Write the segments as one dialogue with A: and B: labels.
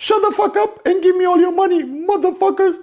A: Shut the fuck up and give me all your money, motherfuckers.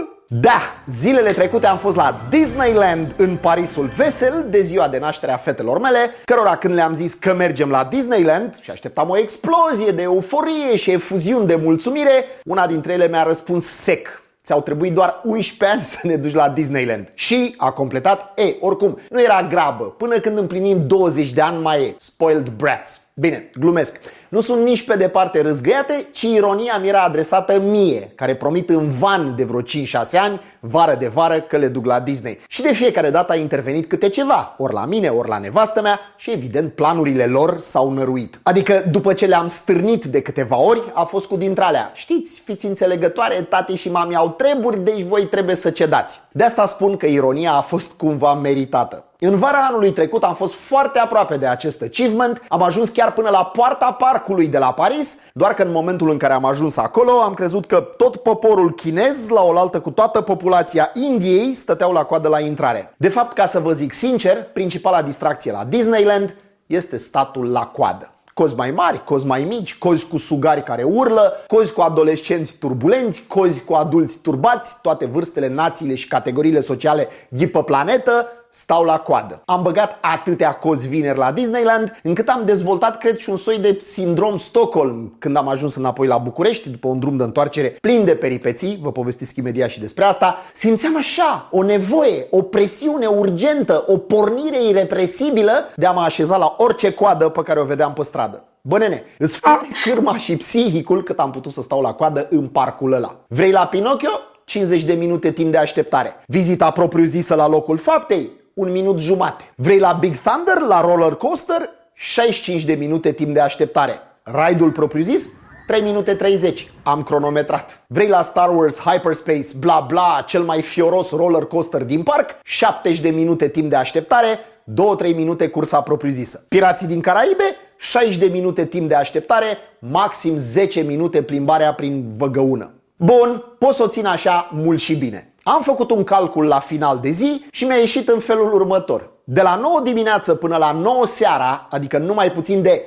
A: Da, zilele trecute am fost la Disneyland în Parisul vesel de ziua de naștere a fetelor mele, cărora când le-am zis că mergem la Disneyland și așteptam o explozie de euforie și efuziuni de mulțumire, una dintre ele mi-a răspuns sec: ți-au trebuit doar 11 ani să ne duci la Disneyland. Și a completat: oricum, nu era grabă, până când împlinim 20 de ani mai e. Spoiled brats. Bine, glumesc. Nu sunt nici pe departe râzgăiate, ci ironia mi era adresată mie, care promit în van de vreo 5-6 ani, vară de vară, că le duc la Disney. Și de fiecare dată a intervenit câte ceva, ori la mine, ori la nevastă mea, și evident planurile lor s-au năruit. Adică după ce le-am stârnit de câteva ori, a fost cu dintre alea: știți, fiți înțelegătoare, tati și mami au treburi, deci voi trebuie să cedați. De asta spun că ironia a fost cumva meritată. În vara anului trecut am fost foarte aproape de acest achievement, am ajuns chiar până la poarta parcului de la Paris, doar că în momentul în care am ajuns acolo am crezut că tot poporul chinez, la oaltă cu toată populația Indiei, stăteau la coadă la intrare. De fapt, ca să vă zic sincer, principala distracție la Disneyland este statul la coadă. Cozi mai mari, cozi mai mici, cozi cu sugari care urlă, cozi cu adolescenți turbulenți, cozi cu adulți turbați, toate vârstele, națiile și categoriile sociale ghipă planetă stau la coadă. Am băgat atâtea cozi vineri la Disneyland, încât am dezvoltat, cred, și un soi de sindrom Stockholm când am ajuns înapoi la București, după un drum de întoarcere plin de peripeții, vă povestesc imediat și despre asta. Simțeam așa o nevoie, o presiune urgentă, o pornire irepresibilă de a mă așeza la orice coadă pe care o vedeam pe stradă. Bă, nene, îți fute cârma și psihicul cât am putut să stau la coadă în parcul ăla. Vrei la Pinocchio? 50 de minute timp de așteptare. Vizita propriu-zisă la locul faptei? 1 minut jumate. Vrei la Big Thunder, la roller coaster? 65 de minute timp de așteptare. Ride-ul propriu-zis? 3 minute 30. Am cronometrat. Vrei la Star Wars Hyperspace, bla bla, cel mai fioros roller coaster din parc? 70 de minute timp de așteptare, 2-3 minute cursa propriu-zisă. Pirații din Caraibe? 60 de minute timp de așteptare, maxim 10 minute plimbarea prin văgăună. Bun, pot să o țin așa mult și bine. Am făcut un calcul la final de zi și mi-a ieșit în felul următor. De la 9 dimineață până la 9 seara, adică numai puțin de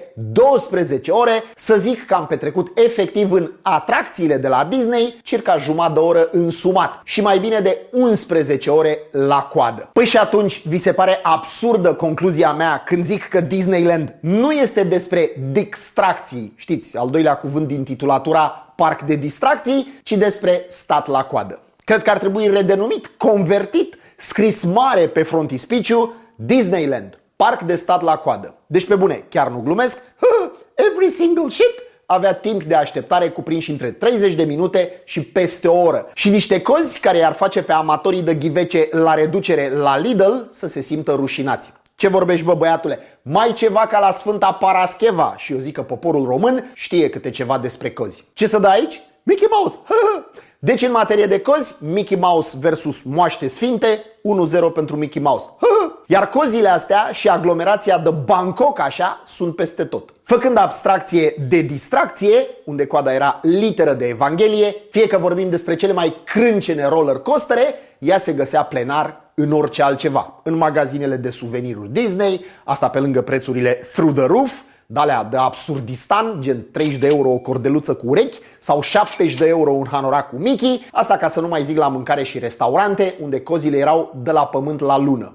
A: 12 ore, să zic că am petrecut efectiv în atracțiile de la Disney circa jumătate de oră însumat și mai bine de 11 ore la coadă. Păi și atunci vi se pare absurdă concluzia mea când zic că Disneyland nu este despre distracții, știți, al doilea cuvânt din titulatura parc de distracții, ci despre stat la coadă. Cred că ar trebui redenumit, convertit, scris mare pe frontispiciu: Disneyland, parc de stat la coadă. Deci pe bune, chiar nu glumesc, every single shit avea timp de așteptare cuprinși între 30 de minute și peste o oră. Și niște cozi care i-ar face pe amatorii de ghivece la reducere la Lidl să se simtă rușinați. Ce vorbești, bă, băiatule? Mai ceva ca la Sfânta Parascheva. Și eu zic că poporul român știe câte ceva despre cozi. Ce să dai aici? Mickey Mouse. Deci în materie de cozi, Mickey Mouse versus moaște sfinte, 1-0 pentru Mickey Mouse. Iar cozile astea și aglomerația de Bangkok așa sunt peste tot. Făcând abstracție de distracție, unde coada era literă de Evanghelie, fie că vorbim despre cele mai crâncene roller coastere, ea se găsea plenar în orice altceva. În magazinele de suveniruri Disney, asta pe lângă prețurile through the roof, de-alea de absurdistan, gen 30 de euro o cordeluță cu urechi sau 70 de euro un hanorac cu Mickey, asta ca să nu mai zic la mâncare și restaurante, unde cozile erau de la pământ la lună.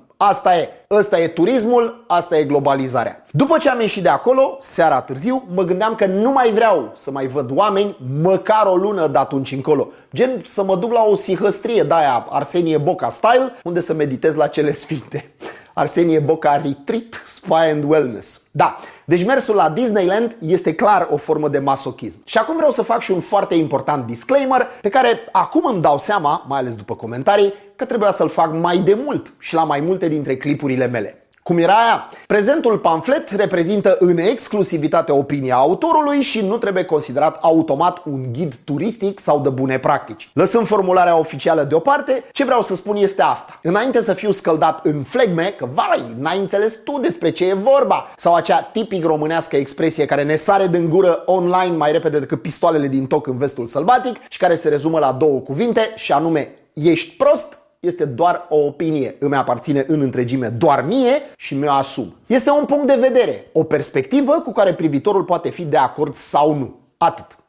A: Ăsta e turismul, asta e globalizarea. După ce am ieșit de acolo, seara târziu, mă gândeam că nu mai vreau să mai văd oameni măcar o lună de atunci încolo. Gen să mă duc la o sihăstrie de-aia Arsenie Boca style, unde să meditez la cele sfinte. Arsenie Boca Retreat Spa and Wellness. Da, deci mersul la Disneyland este clar o formă de masochism. Și acum vreau să fac și un foarte important disclaimer pe care acum îmi dau seama, mai ales după comentarii, că trebuia să-l fac mai de mult și la mai multe dintre clipurile mele. Cum era aia? Prezentul pamflet reprezintă în exclusivitate opinia autorului și nu trebuie considerat automat un ghid turistic sau de bune practici. Lăsând formularea oficială deoparte, ce vreau să spun este asta. Înainte să fiu scăldat în flegme că vai, n-ai înțeles tu despre ce e vorba, sau acea tipic românească expresie care ne sare din gură online mai repede decât pistoalele din toc în vestul sălbatic și care se rezumă la două cuvinte și anume: ești prost, este doar o opinie, îmi aparține în întregime doar mie și mi-o asum. Este un punct de vedere, o perspectivă cu care privitorul poate fi de acord sau nu. Atât.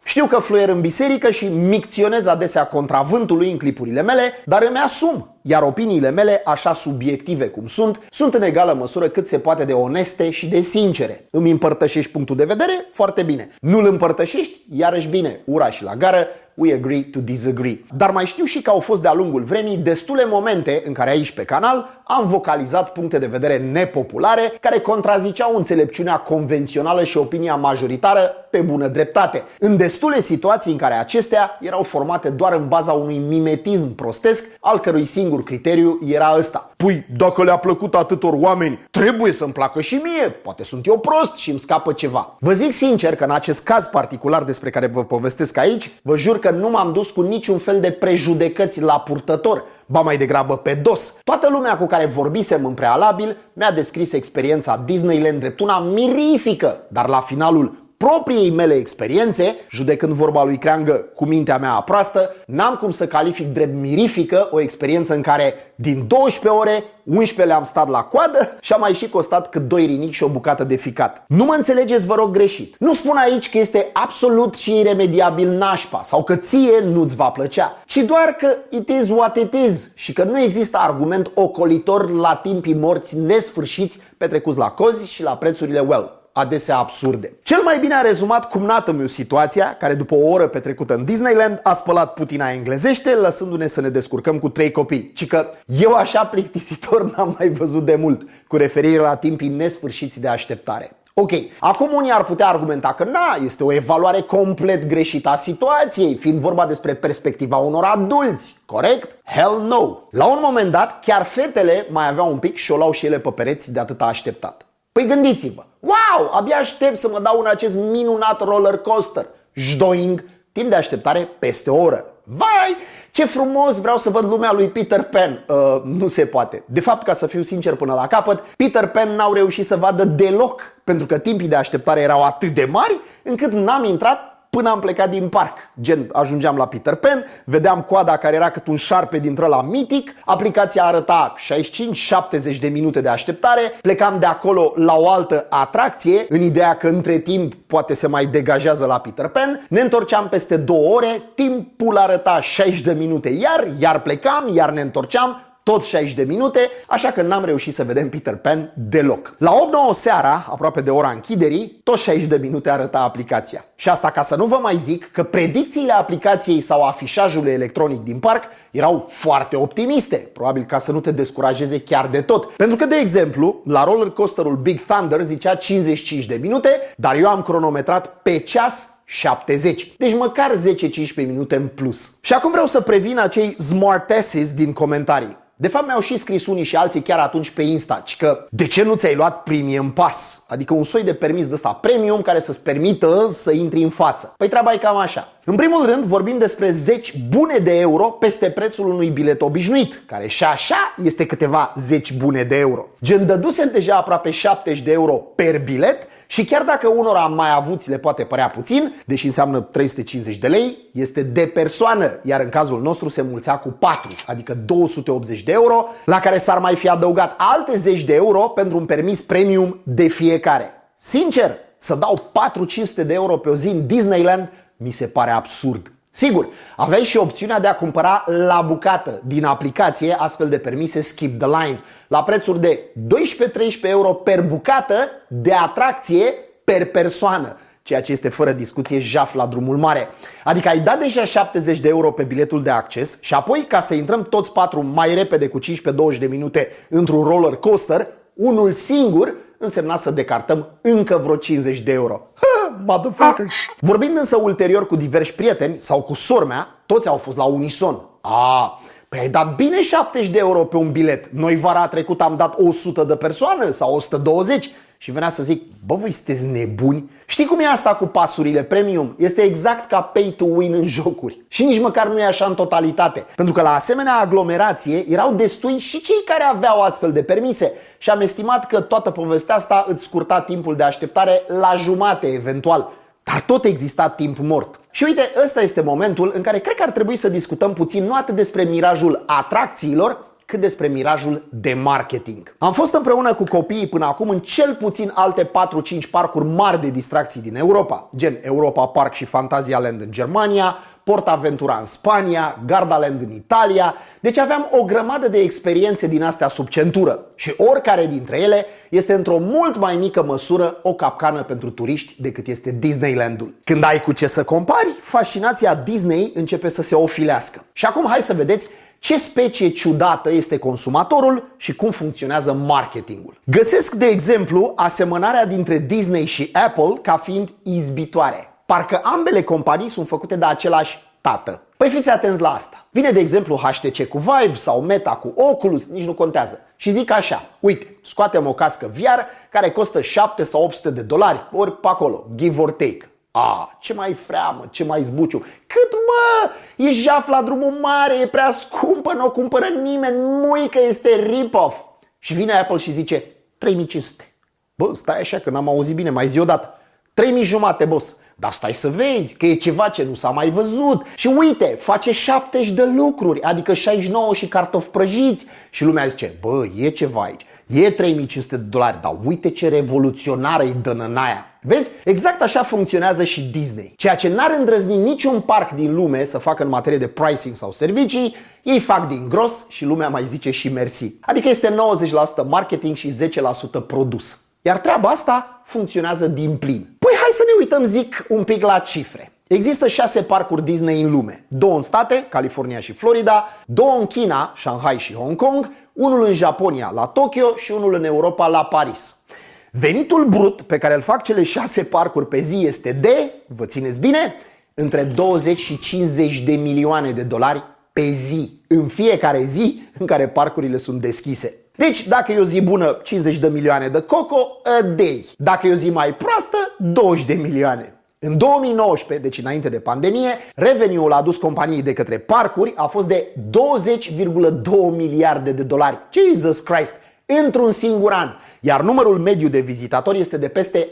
A: Știu că fluier în biserică și micționez adesea contravântului în clipurile mele, dar îmi asum. Iar opiniile mele, așa subiective cum sunt în egală măsură cât se poate de oneste și de sincere. Îmi împărtășești punctul de vedere? Foarte bine. Nu-l împărtășești? Iarăși bine. Ura și la gară. We agree to disagree. Dar mai știu și că au fost de-a lungul vremii destule momente în care aici pe canal am vocalizat puncte de vedere nepopulare care contraziceau înțelepciunea convențională și opinia majoritară pe bună dreptate. În destule situații în care acestea erau formate doar în baza unui mimetism prostesc, al cărui singur criteriu era ăsta. Păi, dacă le-a plăcut atâtor oameni, trebuie să-mi placă și mie. Poate sunt eu prost și îmi scapă ceva. Vă zic sincer că în acest caz particular despre care vă povestesc aici, vă jur că nu m-am dus cu niciun fel de prejudecăți la purtător, ba mai degrabă pe dos. Toată lumea cu care vorbisem în prealabil mi-a descris experiența Disneyland drept una mirifică, dar la finalul propriei mele experiențe, judecând vorba lui Creangă cu mintea mea proastă, n-am cum să calific drept mirifică o experiență în care din 12 ore, 11 le-am stat la coadă și am mai și costat cât 2 rinichi și o bucată de ficat. Nu mă înțelegeți, vă rog, greșit. Nu spun aici că este absolut și iremediabil nașpa sau că ție nu-ți va plăcea, ci doar că it is what it is și că nu există argument ocolitor la timpii morți nesfârșiți petrecuți la cozi și la prețurile adesea absurde. Cel mai bine a rezumat cumnată-miu situația, care după o oră petrecută în Disneyland a spălat putina englezește, lăsându-ne să ne descurcăm cu 3 copii. Ci că eu așa plictisitor n-am mai văzut de mult, cu referire la timpii nesfârșiți de așteptare. Ok, acum unii ar putea argumenta că este o evaluare complet greșită a situației, fiind vorba despre perspectiva unor adulți, corect? Hell no! La un moment dat, chiar fetele mai aveau un pic și o luau și ele pe pereți de atâta așteptat. Păi gândiți-vă, wow, abia aștept să mă dau în acest minunat roller coaster. Jdoing, timp de așteptare peste o oră. Vai, ce frumos, vreau să văd lumea lui Peter Pan. Nu se poate. De fapt, ca să fiu sincer până la capăt, Peter Pan n-au reușit să vadă deloc, pentru că timpii de așteptare erau atât de mari, încât n-am intrat până am plecat din parc. Gen, ajungeam la Peter Pan, vedeam coada care era cât un șarpe dintre-ăla mitic, aplicația arăta 65-70 de minute de așteptare, plecam de acolo la o altă atracție, în ideea că între timp poate se mai degajează la Peter Pan, ne întorceam peste 2 ore, timpul arăta 60 de minute iar plecam, iar ne întorceam, tot 60 de minute, așa că n-am reușit să vedem Peter Pan deloc. La 8-9 seara, aproape de ora închiderii, tot 60 de minute arăta aplicația. Și asta ca să nu vă mai zic că predicțiile aplicației sau afișajului electronic din parc erau foarte optimiste, probabil ca să nu te descurajeze chiar de tot. Pentru că, de exemplu, la roller coasterul Big Thunder zicea 55 de minute, dar eu am cronometrat pe ceas 70. Deci măcar 10-15 minute în plus. Și acum vreau să previn acei smartasses din comentarii. De fapt mi-au și scris unii și alții chiar atunci pe Insta că de ce nu ți-ai luat Premium Pass? Adică un soi de permis de ăsta premium care să-ți permită să intri în față. Păi treaba e cam așa. În primul rând vorbim despre 10 bune de euro peste prețul unui bilet obișnuit, care și așa este câteva 10 bune de euro. Gen, dădusem deja aproape 70 de euro per bilet și chiar dacă unora mai avuți le poate părea puțin, deși înseamnă 350 de lei, este de persoană, iar în cazul nostru se mulțea cu 4, adică 280 de euro, la care s-ar mai fi adăugat alte 10 de euro pentru un permis premium de fiecare. Sincer, să dau 4-500 de euro pe o zi în Disneyland mi se pare absurd. Sigur, aveai și opțiunea de a cumpăra la bucată din aplicație astfel de permise Skip the Line la prețuri de 12-13 euro per bucată de atracție per persoană, ceea ce este fără discuție jaf la drumul mare. Adică ai dat deja 70 de euro pe biletul de acces și apoi, ca să intrăm toți 4 mai repede cu 15-20 de minute într-un roller coaster, unul singur însemna să decartăm încă vreo 50 de euro. Motherfuckers! Vorbind însă ulterior cu diversi prieteni sau cu sora mea, toți au fost la unison. Păi ai dat bine 70 de euro pe un bilet. Noi vara trecut am dat 100 de persoane sau 120 și venea să zic, bă, voi sunteți nebuni? Știi cum e asta cu pasurile premium? Este exact ca pay to win în jocuri. Și nici măcar nu e așa în totalitate. Pentru că la asemenea aglomerație erau destui și cei care aveau astfel de permise. Și am estimat că toată povestea asta îți scurta timpul de așteptare la jumate eventual. Dar tot exista timp mort. Și uite, ăsta este momentul în care cred că ar trebui să discutăm puțin nu atât despre mirajul atracțiilor, cât despre mirajul de marketing. Am fost împreună cu copiii până acum în cel puțin alte 4-5 parcuri mari de distracții din Europa, gen Europa Park și Phantasialand în Germania, PortAventura în Spania, Gardaland în Italia, deci aveam o grămadă de experiențe din astea sub centură și oricare dintre ele este într-o mult mai mică măsură o capcană pentru turiști decât este Disneylandul. Când ai cu ce să compari, fascinația Disney începe să se ofilească. Și acum hai să vedeți ce specie ciudată este consumatorul și cum funcționează marketingul. Găsesc, de exemplu, asemănarea dintre Disney și Apple ca fiind izbitoare. Parcă ambele companii sunt făcute de același tată. Păi fiți atenți la asta. Vine de exemplu HTC cu Vive sau Meta cu Oculus, nici nu contează. Și zic așa, uite, scoatem o cască VR care costă 7 sau 800 de dolari, ori pe acolo, give or take. Ce mai freamă, ce mai zbuciu. Cât mă? E jaf la drumul mare, e prea scumpă, nu o cumpără nimeni, nu-i că este rip-off. Și vine Apple și zice 3500. Bă, stai așa că n-am auzit bine, mai zi odată. 3500, boss. Dar stai să vezi că e ceva ce nu s-a mai văzut. Și uite, face 70 de lucruri, adică 69 și cartofi prăjiți. Și lumea zice, bă, e ceva aici. E 3500 de dolari, dar uite ce revoluționară e dănănaia. Vezi? Exact așa funcționează și Disney. Ceea ce n-ar îndrăzni niciun parc din lume să facă în materie de pricing sau servicii, ei fac din gros și lumea mai zice și mersi. Adică este 90% marketing și 10% produs. Iar treaba asta funcționează din plin. Păi hai să ne uităm, zic, un pic la cifre. Există 6 parcuri Disney în lume. 2 în state, California și Florida, 2 în China, Shanghai și Hong Kong, unul în Japonia, la Tokyo și unul în Europa, la Paris. Venitul brut pe care îl fac cele 6 parcuri pe zi este de, vă țineți bine, între 20 și 50 de milioane de dolari pe zi, în fiecare zi în care parcurile sunt deschise. Deci, dacă e o zi bună, 50 de milioane de coco a day. Dacă e o zi mai proastă, 20 de milioane. În 2019, deci înainte de pandemie, revenue-ul adus companiei de către parcuri a fost de 20,2 miliarde de dolari. Jesus Christ! Într-un singur an. Iar numărul mediu de vizitatori este de peste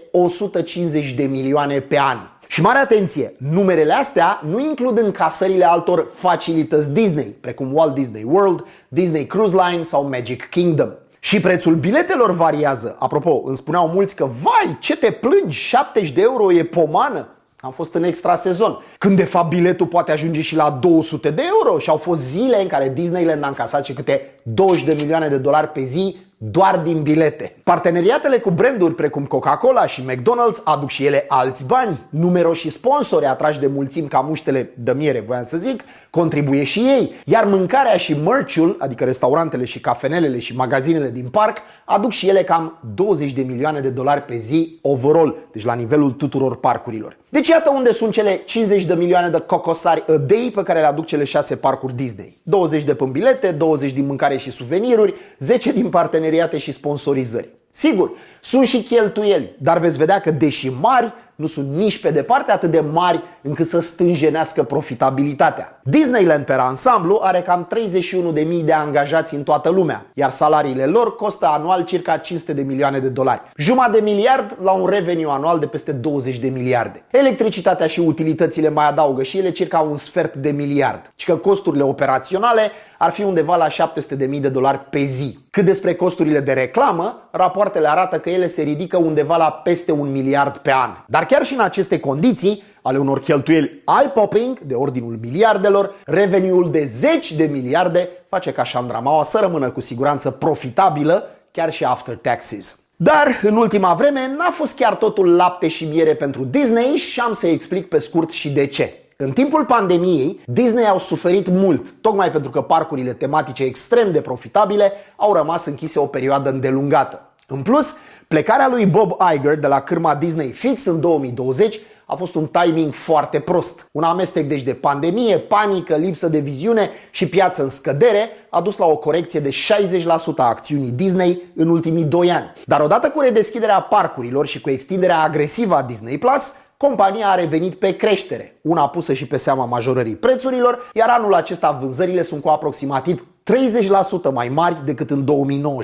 A: 150 de milioane pe an. Și mare atenție, numerele astea nu includ încasările altor facilități Disney, precum Walt Disney World, Disney Cruise Line sau Magic Kingdom. Și prețul biletelor variază. Apropo, îmi spuneau mulți că, vai, ce te plângi, 70 de euro e pomană. Am fost în extra sezon, când de fapt biletul poate ajunge și la 200 de euro și au fost zile în care Disneyland a încasat și câte 20 de milioane de dolari pe zi doar din bilete. Parteneriatele cu branduri precum Coca-Cola și McDonald's aduc și ele alți bani. Numeroși sponsori atrași de mulțimi ca muștele de miere, voiam să zic, contribuie și ei. Iar mâncarea și merch-ul, adică restaurantele și cafenelele și magazinele din parc, aduc și ele cam 20 de milioane de dolari pe zi overall, deci la nivelul tuturor parcurilor. Deci iată unde sunt cele 50 de milioane de cocosari a day pe care le aduc cele 6 parcuri Disney. 20 de pe bilete, 20 din mâncare și suveniruri, 10 din parteneriate și sponsorizări. Sigur, sunt și cheltuieli, dar veți vedea că deși mari, nu sunt nici pe departe atât de mari încât să stânjenească profitabilitatea. Disneyland per ansamblu are cam 31.000 de angajați în toată lumea, iar salariile lor costă anual circa 500 de milioane de dolari. Jumătate de miliard la un revenue anual de peste 20 de miliarde. Electricitatea și utilitățile mai adaugă și ele circa un sfert de miliard. Și că costurile operaționale ar fi undeva la 700.000 de dolari pe zi. Cât despre costurile de reclamă, rapoartele arată că ele se ridică undeva la peste 1 miliard pe an. Dar chiar și în aceste condiții, ale unor cheltuieli eye-popping, de ordinul miliardelor, revenue-ul de 10 de miliarde face ca șandramaua să rămână cu siguranță profitabilă, chiar și after taxes. Dar în ultima vreme n-a fost chiar totul lapte și miere pentru Disney și am să explic pe scurt și de ce. În timpul pandemiei, Disney au suferit mult, tocmai pentru că parcurile tematice extrem de profitabile au rămas închise o perioadă îndelungată. În plus, plecarea lui Bob Iger de la cârma Disney fix în 2020 a fost un timing foarte prost. Un amestec deci de pandemie, panică, lipsă de viziune și piață în scădere a dus la o corecție de 60% a acțiunii Disney în ultimii 2 ani. Dar odată cu redeschiderea parcurilor și cu extinderea agresivă a Disney Plus, compania a revenit pe creștere, una pusă și pe seama majorării prețurilor, iar anul acesta vânzările sunt cu aproximativ 30% mai mari decât în 2019.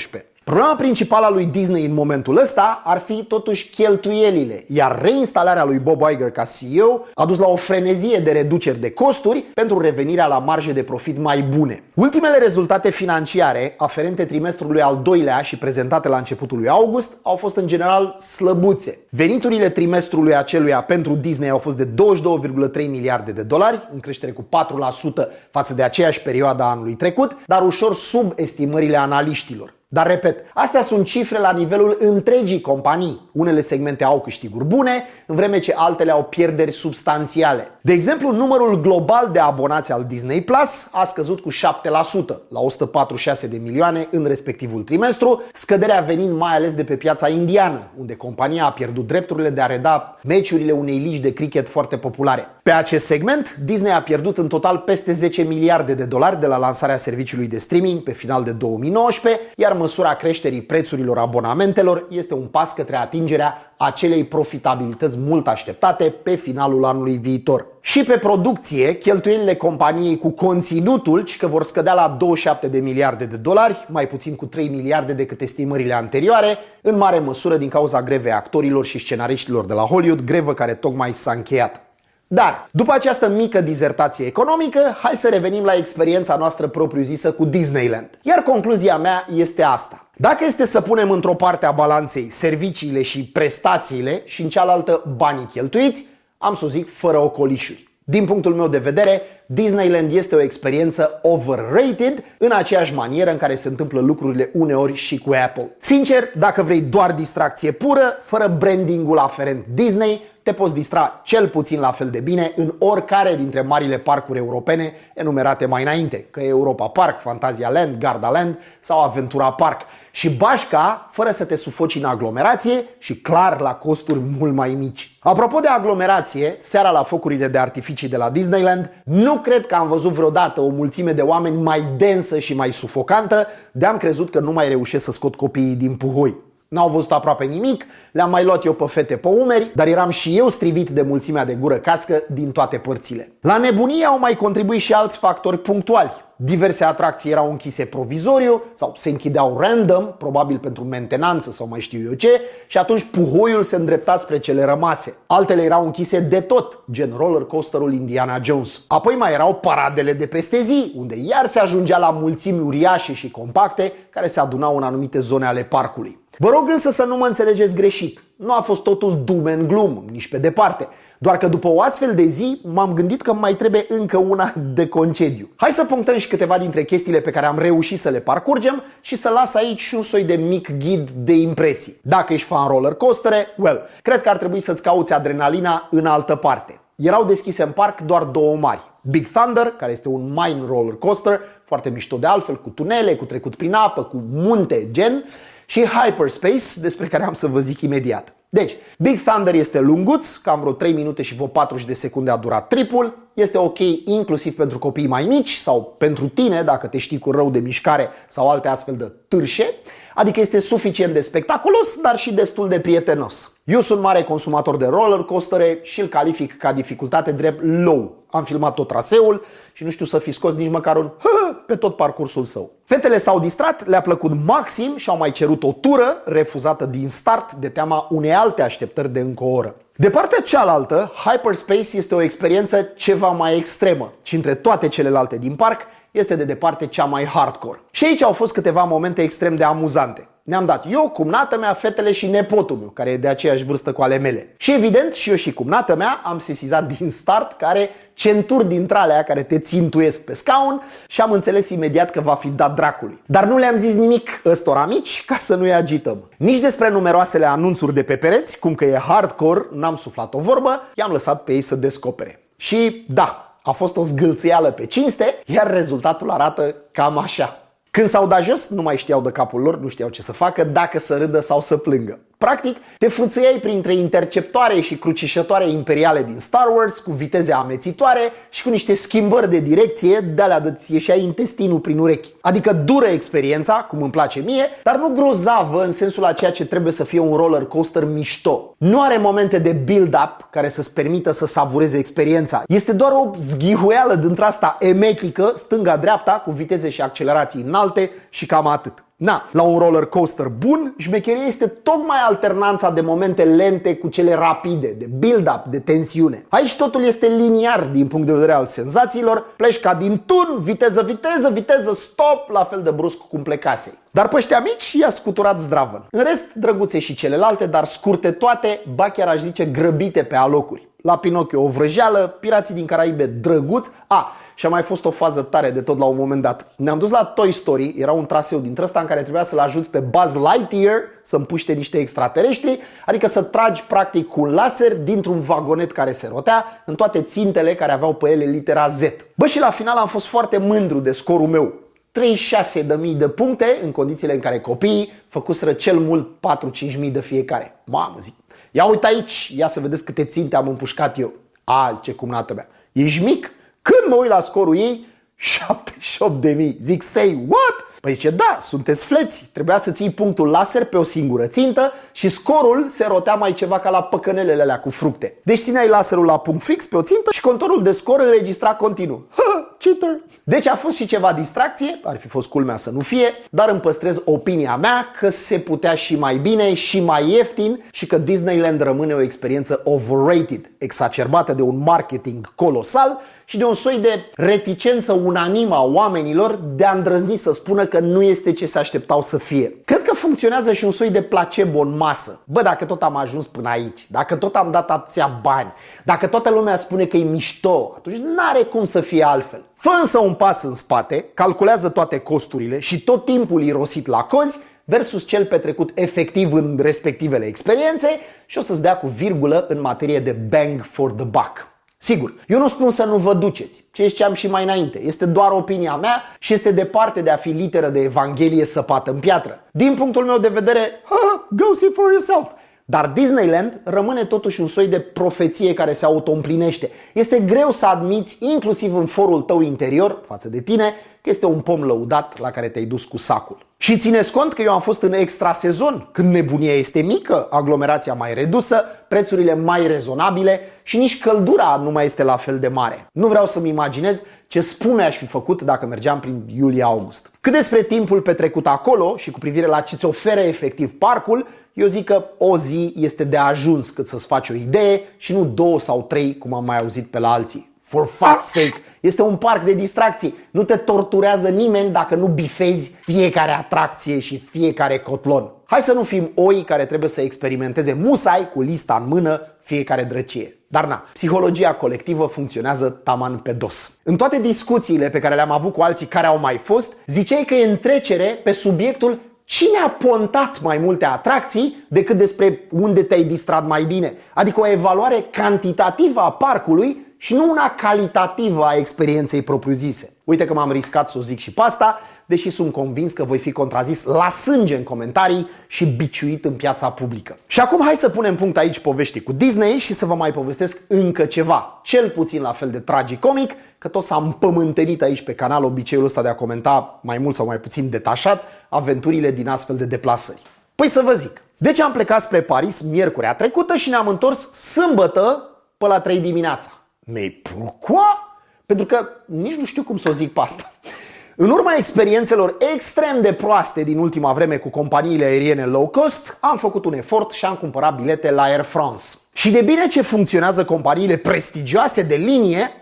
A: Problema principală a lui Disney în momentul ăsta ar fi totuși cheltuielile, iar reinstalarea lui Bob Iger ca CEO a dus la o frenezie de reduceri de costuri pentru revenirea la marje de profit mai bune. Ultimele rezultate financiare aferente trimestrului al doilea și prezentate la începutul lui august au fost în general slăbuțe. Veniturile trimestrului aceluia pentru Disney au fost de 22,3 miliarde de dolari, în creștere cu 4% față de aceeași perioadă a anului trecut, dar ușor sub estimările analiștilor. Dar repet, astea sunt cifre la nivelul întregii companii. Unele segmente au câștiguri bune, în vreme ce altele au pierderi substanțiale. De exemplu, numărul global de abonați al Disney Plus a scăzut cu 7%, la 146 de milioane în respectivul trimestru, scăderea venind mai ales de pe piața indiană, unde compania a pierdut drepturile de a reda meciurile unei ligi de cricket foarte populare. Pe acest segment, Disney a pierdut în total peste 10 miliarde de dolari de la lansarea serviciului de streaming pe final de 2019, iar măsura creșterii prețurilor abonamentelor este un pas către atingerea acelei profitabilități mult așteptate pe finalul anului viitor. Și pe producție, cheltuielile companiei cu conținutul că vor scădea la 27 de miliarde de dolari, mai puțin cu 3 miliarde decât estimările anterioare, în mare măsură din cauza grevei actorilor și scenariștilor de la Hollywood, grevă care tocmai s-a încheiat. Dar, după această mică dizertație economică, hai să revenim la experiența noastră propriu-zisă cu Disneyland. Iar concluzia mea este asta. Dacă este să punem într-o parte a balanței serviciile și prestațiile și în cealaltă banii cheltuiți, am să o zic fără ocolișuri. Din punctul meu de vedere, Disneyland este o experiență overrated în aceeași manieră în care se întâmplă lucrurile uneori și cu Apple. Sincer, dacă vrei doar distracție pură, fără brandingul aferent Disney, te poți distra cel puțin la fel de bine în oricare dintre marile parcuri europene enumerate mai înainte, că e Europa Park, Fantasyland, Gardaland sau Aventura Park, și bașca fără să te sufoci în aglomerație și clar la costuri mult mai mici. Apropo de aglomerație, seara la focurile de artificii de la Disneyland, nu cred că am văzut vreodată o mulțime de oameni mai densă și mai sufocantă, de-am crezut că nu mai reușesc să scot copiii din puhoi. N-au văzut aproape nimic, le-am mai luat eu pe fete pe umeri, dar eram și eu strivit de mulțimea de gură cască din toate părțile. La nebunie au mai contribuit și alți factori punctuali. Diverse atracții erau închise provizoriu sau se închideau random, probabil pentru mentenanță sau mai știu eu ce, și atunci puhoiul se îndrepta spre cele rămase. Altele erau închise de tot, gen roller coasterul Indiana Jones. Apoi mai erau paradele de peste zi, unde iar se ajungea la mulțimi uriașe și compacte care se adunau în anumite zone ale parcului. Vă rog însă să nu mă înțelegeți greșit. Nu a fost totul doom and gloom, nici pe departe. Doar că după o astfel de zi m-am gândit că mai trebuie încă una de concediu. Hai să punctăm și câteva dintre chestiile pe care am reușit să le parcurgem și să las aici și un soi de mic ghid de impresii. Dacă ești fan roller coastere, cred că ar trebui să-ți cauți adrenalina în altă parte. Erau deschise în parc doar două mari. Big Thunder, care este un mine roller coaster, foarte mișto de altfel, cu tunele, cu trecut prin apă, cu munte gen, și Hyperspace, despre care am să vă zic imediat. Deci, Big Thunder este lunguț, cam vreo 3 minute și vreo 40 de secunde a durat tripul. Este ok inclusiv pentru copii mai mici sau pentru tine, dacă te știi cu rău de mișcare sau alte astfel de târșe. Adică este suficient de spectaculos, dar și destul de prietenos. Eu sunt mare consumator de roller coastere și îl calific ca dificultate drept low. Am filmat tot traseul și nu știu să fi scos nici măcar un pe tot parcursul său. Fetele s-au distrat, le-a plăcut maxim și au mai cerut o tură, refuzată din start de teama unei alte așteptări de încă o oră. De partea cealaltă, Hyperspace este o experiență ceva mai extremă și între toate celelalte din parc este de departe cea mai hardcore. Și aici au fost câteva momente extrem de amuzante. Ne-am dat eu, cumnata mea, fetele și nepotul meu, care e de aceeași vârstă cu ale mele. Și evident, și eu și cumnata mea am sesizat din start care centuri dintre alea care te țintuiesc pe scaun și am înțeles imediat că va fi dat dracului. Dar nu le-am zis nimic ăstora mici ca să nu-i agităm. Nici despre numeroasele anunțuri de pe pereți, cum că e hardcore, n-am suflat o vorbă, i-am lăsat pe ei să descopere. Și da, a fost o zgâlțeală pe cinste, iar rezultatul arată cam așa. Când s-au dat jos, nu mai știau de capul lor, nu știau ce să facă, dacă să râdă sau să plângă. Practic, te fâțâiai printre interceptoare și crucișătoare imperiale din Star Wars cu viteze amețitoare și cu niște schimbări de direcție de-alea de-ți ieșea intestinul prin urechi. Adică dură experiența, cum îmi place mie, dar nu grozavă în sensul a ceea ce trebuie să fie un roller coaster mișto. Nu are momente de build-up care să-ți permită să savureze experiența. Este doar o zghihuială dintre asta emetică, stânga-dreapta, cu viteze și accelerații înalte și cam atât. Na, la un roller coaster bun, șmecheria este tocmai alternanța de momente lente cu cele rapide, de build-up, de tensiune. Aici totul este liniar din punct de vedere al senzațiilor, pleci ca din tun, viteză, viteză, viteză, stop, la fel de brusc cum plecasei. Dar pe ăștia mici i-a scuturat zdravăn. În rest, drăguțe și celelalte, dar scurte toate, ba chiar aș zice grăbite pe alocuri. La Pinocchio o vrăjeală, Pirații din Caraibe drăguț. Și a mai fost o fază tare de tot la un moment dat. Ne-am dus la Toy Story, era un traseu dintre ăsta în care trebuia să-l ajuți pe Buzz Lightyear să împuște niște extraterestri, adică să tragi practic cu un laser dintr-un vagonet care se rotea în toate țintele care aveau pe ele litera Z. Bă, și la final am fost foarte mândru de scorul meu. 36.000 de puncte în condițiile în care copiii făcuseră cel mult 4-5.000 de fiecare. Mamă, zic, ia uite aici, ia să vedeți câte ținte am împușcat eu. Zice cumnată mea, ești mic? Când mă uit la scorul ei, 78.000. Zic, say what? Păi zice, da, sunteți fleți. Trebuia să ții punctul laser pe o singură țintă și scorul se rotea mai ceva ca la păcănelele alea cu fructe. Deci țineai laserul la punct fix pe o țintă și contorul de scor înregistra continuu. Cheater! Deci a fost și ceva distracție, ar fi fost culmea să nu fie, dar îmi păstrez opinia mea că se putea și mai bine și mai ieftin și că Disneyland rămâne o experiență overrated, exacerbată de un marketing colosal și de un soi de reticență unanimă a oamenilor de a îndrăzni să spună că nu este ce se așteptau să fie. Cred că funcționează și un soi de placebo în masă. Bă, dacă tot am ajuns până aici, dacă tot am dat atâția bani, dacă toată lumea spune că e mișto, atunci n-are cum să fie altfel. Fă însă un pas în spate, calculează toate costurile și tot timpul irosit la cozi versus cel petrecut efectiv în respectivele experiențe și o să-ți dea cu virgulă în materie de bang for the buck. Sigur, eu nu spun să nu vă duceți, ce ziceam și mai înainte, este doar opinia mea și este departe de a fi literă de Evanghelie săpată în piatră. Din punctul meu de vedere, go see for yourself. Dar Disneyland rămâne totuși un soi de profeție care se autoîmplinește. Este greu să admiți, inclusiv în forul tău interior, față de tine, că este un pom lăudat la care te-ai dus cu sacul. Și țineți cont că eu am fost în extra sezon, când nebunia este mică, aglomerația mai redusă, prețurile mai rezonabile și nici căldura nu mai este la fel de mare. Nu vreau să-mi imaginez ce spume aș fi făcut dacă mergeam prin iulie-august. Cât despre timpul petrecut acolo și cu privire la ce-ți oferă efectiv parcul, eu zic că o zi este de ajuns cât să-ți faci o idee și nu 2 sau 3 cum am mai auzit pe la alții. For fuck's sake! Este un parc de distracții. Nu te torturează nimeni dacă nu bifezi fiecare atracție și fiecare cotlon. Hai să nu fim oi care trebuie să experimenteze musai cu lista în mână fiecare drăcie. Dar na, psihologia colectivă funcționează taman pe dos. În toate discuțiile pe care le-am avut cu alții care au mai fost, ziceai că e în trecere pe subiectul cine a pontat mai multe atracții decât despre unde te-ai distrat mai bine. Adică o evaluare cantitativă a parcului și nu una calitativă a experienței propriu-zise. Uite că m-am riscat să o zic și pe asta, deși sunt convins că voi fi contrazis la sânge în comentarii și biciuit în piața publică. Și acum hai să punem punct aici poveștii cu Disney și să vă mai povestesc încă ceva, cel puțin la fel de tragicomic, că tot s-a împământenit aici pe canal obiceiul ăsta de a comenta mai mult sau mai puțin detașat aventurile din astfel de deplasări. Păi să vă zic, deci am plecat spre Paris miercurea trecută și ne-am întors sâmbătă pe la 3 dimineața. Mais pourquoi? Pentru că nici nu știu cum să o zic pe asta. În urma experiențelor extrem de proaste din ultima vreme cu companiile aeriene low cost, am făcut un efort și am cumpărat bilete la Air France. Și de bine ce funcționează companiile prestigioase de linie,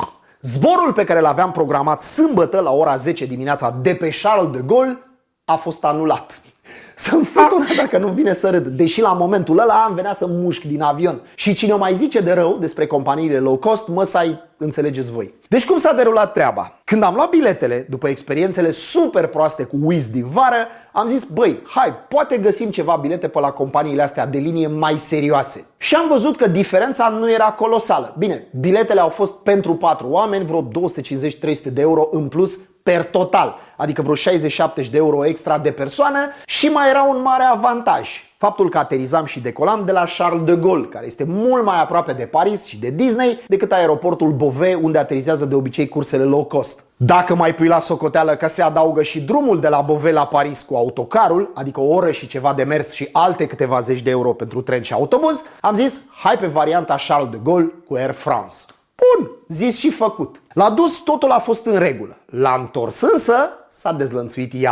A: zborul pe care l-aveam programat sâmbătă la ora 10 dimineața de pe Charles de Gaulle a fost anulat. Să-mi fut una dacă nu vine să râd, deși la momentul ăla am venea să mușc din avion. Și cine o mai zice de rău despre companiile low cost, măsai înțelegeți voi. Deci cum s-a derulat treaba? Când am luat biletele, după experiențele super proaste cu Wizz din vară, am zis, băi, hai, poate găsim ceva bilete pe la companiile astea de linie mai serioase. Și am văzut că diferența nu era colosală. Bine, biletele au fost pentru 4 oameni, vreo 250-300 de euro în plus per total, adică vreo 60-70 de euro extra de persoană și mai era un mare avantaj. Faptul că aterizam și decolam de la Charles de Gaulle, care este mult mai aproape de Paris și de Disney decât aeroportul Beauvais, unde aterizează de obicei cursele low cost. Dacă mai pui la socoteală că se adaugă și drumul de la Beauvais la Paris cu autocarul, adică o oră și ceva de mers și alte câteva zeci de euro pentru tren și autobuz, am zis, hai pe varianta Charles de Gaulle cu Air France. Bun, zis și făcut. La dus totul a fost în regulă. La întors însă s-a dezlănțuit iadul.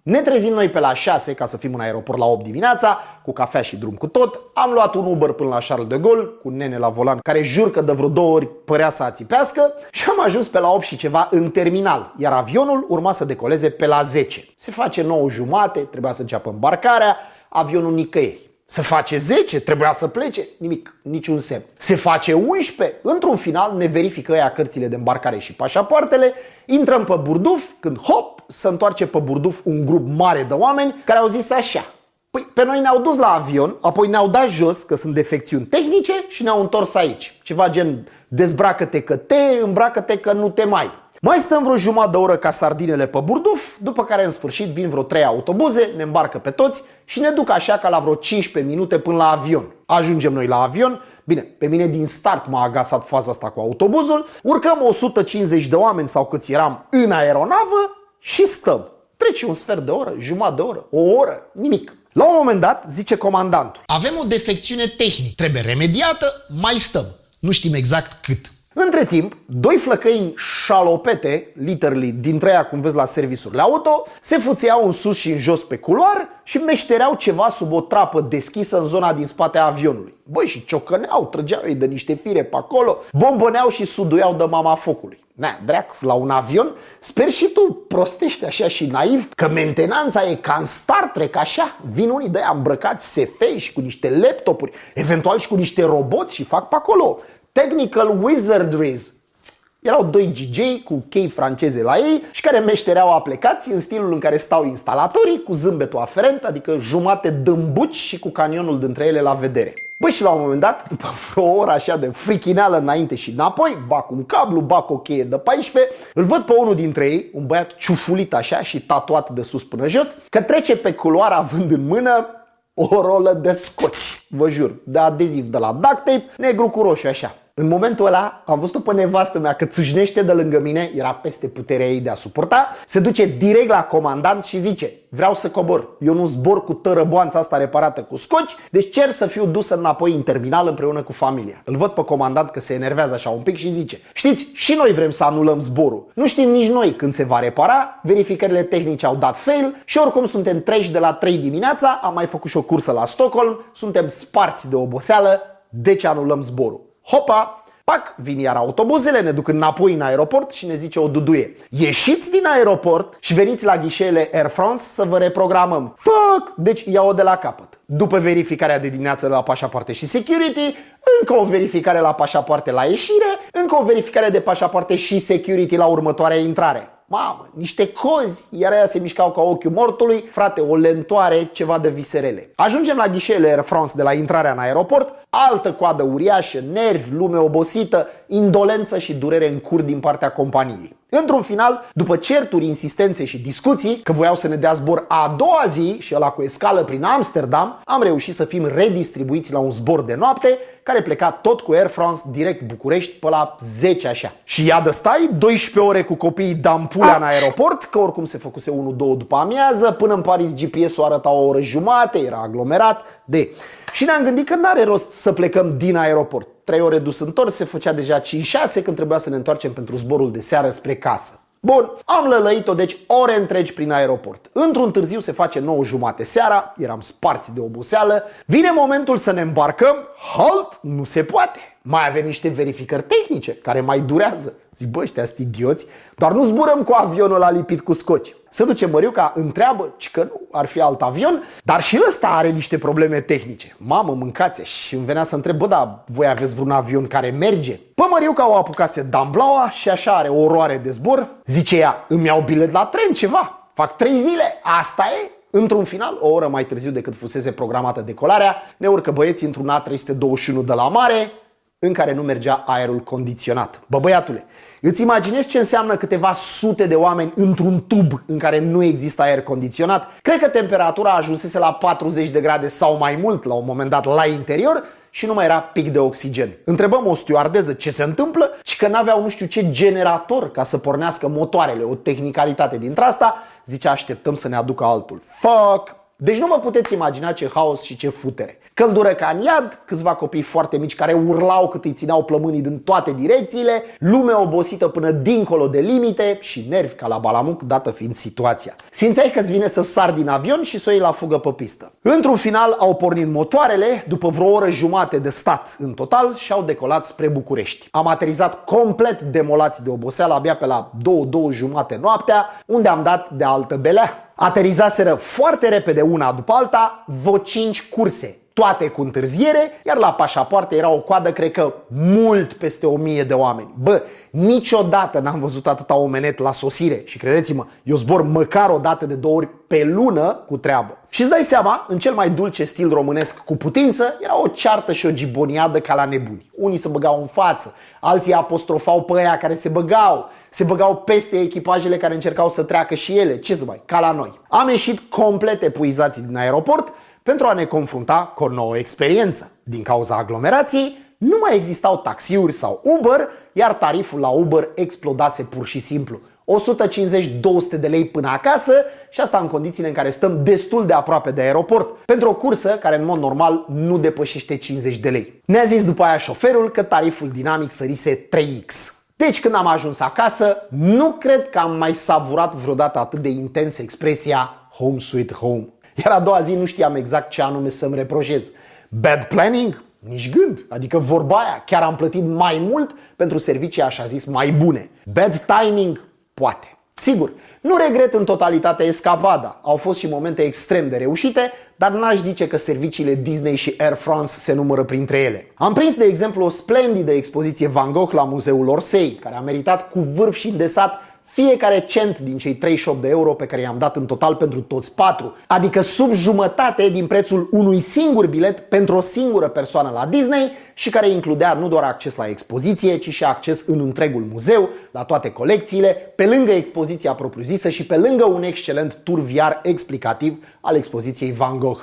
A: Ne trezim noi pe la 6 ca să fim în aeroport la 8 dimineața, cu cafea și drum cu tot. Am luat un Uber până la Charles de Gaulle, cu nene la volan, care jur că de vreo 2 ori părea să ațipească, și am ajuns pe la 8 și ceva în terminal, iar avionul urma să decoleze pe la 10. Se face 9:30, trebuia să înceapă îmbarcarea, avionul nicăieri. Se face 10, trebuia să plece, nimic, niciun semn. Se face 11, într-un final ne verifică ăia cărțile de îmbarcare și pașapoartele, intrăm pe Burduf, când hop, se întoarce pe Burduf un grup mare de oameni care au zis așa: păi pe noi ne-au dus la avion, apoi ne-au dat jos că sunt defecțiuni tehnice și ne-au întors aici. Ceva gen dezbracă-te că îmbracă-te că nu te mai. Mai stăm vreo jumătate de oră ca sardinele pe Burduf, după care în sfârșit vin vreo 3 autobuze, ne îmbarcă pe toți și ne duc așa ca la vreo 15 minute până la avion. Ajungem noi la avion, bine, pe mine din start m-a agasat faza asta cu autobuzul, urcăm 150 de oameni sau câți eram în aeronavă și stăm. Trece un sfert de oră, jumătate de oră, o oră, nimic. La un moment dat zice comandantul: avem o defecțiune tehnică, trebuie remediată, mai stăm. Nu știm exact cât. Între timp, 2 flăcăini șalopete, literally, dintre ea cum vezi la serviciurile auto, se fuțeau în sus și în jos pe culoar și meștereau ceva sub o trapă deschisă în zona din spate a avionului. Băi, și ciocăneau, trăgeau ei de niște fire pe acolo, bombăneau și suduiau de mama focului. Drac, la un avion, sper și tu prostești așa și naiv că mentenanța e ca în Star Trek așa. Vin unii de aia îmbrăcați sefei și cu niște laptopuri, eventual și cu niște roboți și fac pe acolo technical wizardries. Erau 2 GJ cu chei franceze la ei și care meștereau aplicații în stilul în care stau instalatorii, cu zâmbetul aferent, adică jumate dâmbuci și cu canionul dintre ele la vedere. Băi, și la un moment dat, după vreo oră așa de frichineală înainte și înapoi, bac un cablu, bac o cheie de 14, îl văd pe unul dintre ei, un băiat ciufulit așa și tatuat de sus până jos, că trece pe culoar având în mână o rolă de scoci, vă jur, de adeziv de la duct tape, negru cu roșu așa. În momentul ăla am văzut-o pe nevastă mea că țâșnește de lângă mine, era peste puterea ei de a suporta, se duce direct la comandant și zice: vreau să cobor, eu nu zbor cu tărăboanța asta reparată cu scoci, deci cer să fiu dus înapoi în terminal împreună cu familia. Îl văd pe comandant că se enervează așa un pic și zice: știți, și noi vrem să anulăm zborul. Nu știm nici noi când se va repara, verificările tehnice au dat fail și oricum suntem treji de la 3 dimineața, am mai făcut și o cursă la Stockholm, suntem sparți de oboseală, deci anulăm zborul. Hopa! Pac, vin iar autobuzele, ne duc înapoi în aeroport și ne zice o duduie: ieșiți din aeroport și veniți la ghișeele Air France să vă reprogramăm. Fuck! Deci ia-o de la capăt. După verificarea de dimineață la pașapoarte și security, încă o verificare la pașapoarte la ieșire, încă o verificare de pașapoarte și security la următoarea intrare. Mamă, niște cozi, iar aia se mișcau ca ochiul mortului, frate, o lentoare, ceva de viserele. Ajungem la ghișeele Air France de la intrarea în aeroport, altă coadă uriașă, nervi, lume obosită, indolență și durere în cur din partea companiei. Într-un final, după certuri, insistențe și discuții că voiau să ne dea zbor a doua zi și ăla cu escală prin Amsterdam, am reușit să fim redistribuiți la un zbor de noapte care pleca tot cu Air France direct București pe la 10 așa. Și ia de stai 12 ore cu copiii dampulea în aeroport, că oricum se făcuse 1-2 după amiază, până în Paris GPS-ul arăta o oră jumate, era aglomerat, și ne-am gândit că n-are rost să plecăm din aeroport. 3 ore dus întors, se făcea deja 5-6 când trebuia să ne întoarcem pentru zborul de seară spre casă. Bun, am lălăit-o deci ore întregi prin aeroport. Într-un târziu se face 9:30 seara, eram sparți de oboseală, vine momentul să ne îmbarcăm, halt, nu se poate. Mai avem niște verificări tehnice care mai durează. Zic, bă, ăștia sunt idioți, doar nu zburăm cu avionul ăla lipit cu scoci. Se duce Măriuca, întreabă, ci că nu, ar fi alt avion, dar și ăsta are niște probleme tehnice. Mamă, mâncați, și îmi venea să întreb, bă, da, voi aveți vreun avion care merge? Pă Măriuca o apucase Damblaua și așa are o oroare de zbor. Zice ea, îmi iau bilet la tren ceva, fac 3 zile, asta e. Într-un final, o oră mai târziu decât fusese programată decolarea, ne urcă băieții într-un A321 de la mare, în care nu mergea aerul condiționat. Bă, băiatule, îți imaginezi ce înseamnă câteva sute de oameni într-un tub în care nu există aer condiționat? Cred că temperatura ajunsese la 40 de grade sau mai mult la un moment dat la interior și nu mai era pic de oxigen. Întrebăm o stewardeză ce se întâmplă și că n-aveau nu știu ce generator ca să pornească motoarele, o tehnicalitate dintre asta. Zice, așteptăm să ne aducă altul. Fuck Deci nu vă puteți imagina ce haos și ce futere. Căldură ca în iad, câțiva copii foarte mici care urlau cât îi țineau plămânii din toate direcțiile, lume obosită până dincolo de limite și nervi ca la balamuc, dată fiind situația. Simțeai că îți vine să sari din avion și să o iei la fugă pe pistă. Într-un final au pornit motoarele, după vreo oră jumate de stat în total și au decolat spre București. Am aterizat complet demolați de oboseală abia pe la 2-2:30 noaptea, unde am dat de altă belea. Aterizaseră foarte repede una după alta, vreo 5 curse, toate cu întârziere, iar la pașapoarte era o coadă, cred că mult peste 1000 de oameni. Bă, niciodată n-am văzut atâta omenet la sosire și credeți-mă, eu zbor măcar o dată de 2 ori pe lună cu treabă. Și îți dai seama, în cel mai dulce stil românesc cu putință, era o ceartă și o giboniadă ca la nebuni. Unii se băgau în față, alții apostrofau pe aia care se băgau peste echipajele care încercau să treacă și ele, ce să mai, ca la noi. Am ieșit complet epuizați din aeroport pentru a ne confrunta cu o nouă experiență. Din cauza aglomerației, nu mai existau taxiuri sau Uber, iar tariful la Uber explodase pur și simplu. 150-200 de lei până acasă și asta în condițiile în care stăm destul de aproape de aeroport pentru o cursă care în mod normal nu depășește 50 de lei. Ne-a zis după aia șoferul că tariful dinamic sărise 3x. Deci când am ajuns acasă, nu cred că am mai savurat vreodată atât de intens expresia home sweet home. Iar a doua zi nu știam exact ce anume să-mi reproșez. Bad planning? Nici gând. Adică vorba aia, chiar am plătit mai mult pentru servicii așa zis mai bune. Bad timing? Poate. Sigur, nu regret în totalitate escapada. Au fost și momente extrem de reușite, dar n-aș zice că serviciile Disney și Air France se numără printre ele. Am prins, de exemplu, o splendidă expoziție Van Gogh la Muzeul Orsay, care a meritat cu vârf și îndesat fiecare cent din cei 38 de euro pe care i-am dat în total pentru toți 4, adică sub jumătate din prețul unui singur bilet pentru o singură persoană la Disney și care includea nu doar acces la expoziție, ci și acces în întregul muzeu, la toate colecțiile, pe lângă expoziția propriu-zisă și pe lângă un excelent tur VR explicativ al expoziției Van Gogh.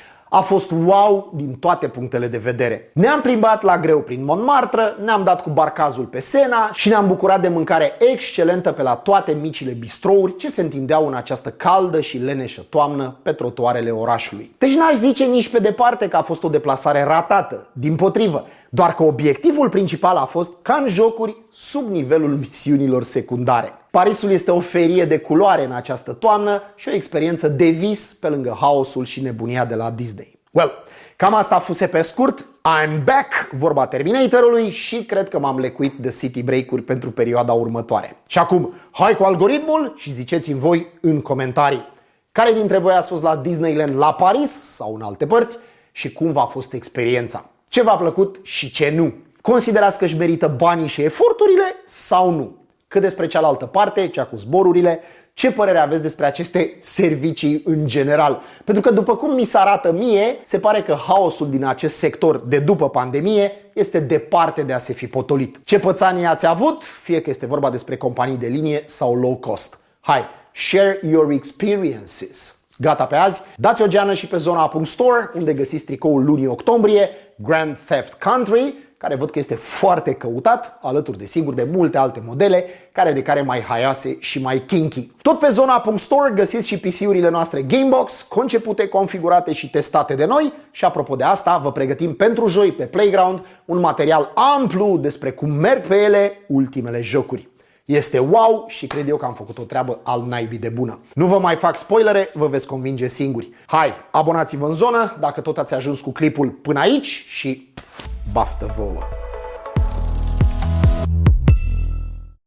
A: A fost wow din toate punctele de vedere. Ne-am plimbat la greu prin Montmartre, ne-am dat cu barcazul pe Sena și ne-am bucurat de mâncare excelentă pe la toate micile bistrouri ce se întindeau în această caldă și leneșă toamnă pe trotuarele orașului. Deci n-aș zice nici pe departe că a fost o deplasare ratată, dimpotrivă, doar că obiectivul principal a fost, ca în jocuri, sub nivelul misiunilor secundare. Parisul este o ferie de culoare în această toamnă și o experiență de vis pe lângă haosul și nebunia de la Disney. Well, cam asta fuse pe scurt. I'm back, vorba Terminatorului, și cred că m-am lecuit de city break-uri pentru perioada următoare. Și acum, hai cu algoritmul și ziceți-mi voi în comentarii care dintre voi ați fost la Disneyland la Paris sau în alte părți și cum v-a fost experiența. Ce v-a plăcut și ce nu. Considerați că își merită banii și eforturile sau nu? Cât despre cealaltă parte, cea cu zborurile, ce părere aveți despre aceste servicii în general? Pentru că după cum mi se arată mie, se pare că haosul din acest sector de după pandemie este departe de a se fi potolit. Ce pățanii ați avut? Fie că este vorba despre companii de linie sau low cost. Hai, share your experiences! Gata pe azi, dați o geană și pe zona.store, unde găsiți tricoul lunii octombrie, Grand Theft Country, care văd că este foarte căutat, alături de sigur de multe alte modele, care mai haioase și mai kinky. Tot pe zona.store găsiți și PC-urile noastre Gamebox, concepute, configurate și testate de noi și apropo de asta, vă pregătim pentru joi pe Playground un material amplu despre cum merg pe ele ultimele jocuri. Este wow și cred eu că am făcut o treabă al naibii de bună. Nu vă mai fac spoilere, vă veți convinge singuri. Hai, abonați-vă în zonă dacă tot ați ajuns cu clipul până aici și baftă vouă!